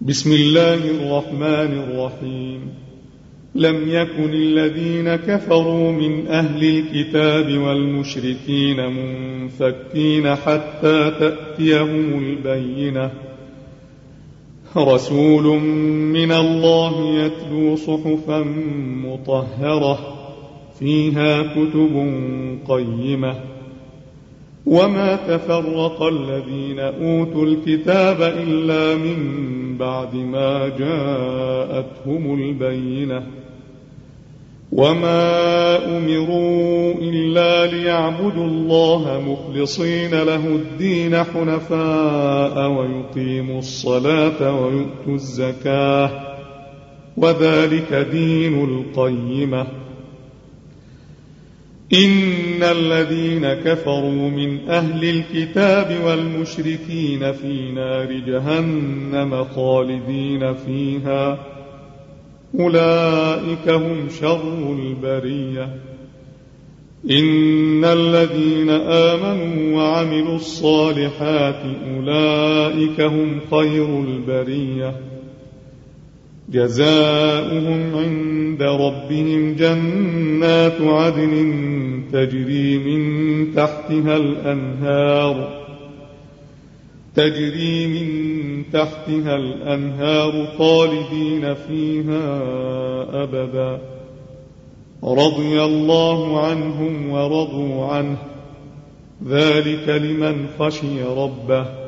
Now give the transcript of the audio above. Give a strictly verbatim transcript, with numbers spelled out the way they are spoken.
بسم الله الرحمن الرحيم. لم يكن الذين كفروا من أهل الكتاب والمشركين منفكين حتى تأتيهم البينة، رسول من الله يتلو صحفا مطهرة فيها كتب قيمة. وما تفرق الذين أوتوا الكتاب إلا من بعد ما جاءتهم البينة، وما أمروا إلا ليعبدوا الله مخلصين له الدين حنفاء ويقيموا الصلاة ويؤتوا الزكاة، وذلك دين القيمة. إن الذين كفروا من أهل الكتاب والمشركين في نار جهنم خالدين فيها، أولئك هم شر البرية. إن الذين آمنوا وعملوا الصالحات أولئك هم خير البرية، جزاؤهم عند ربهم جنات عدن تجري من تحتها الأنهار تجري من تحتها الأنهار خالدين فيها أبدا، رضي الله عنهم ورضوا عنه، ذلك لمن خشي ربه.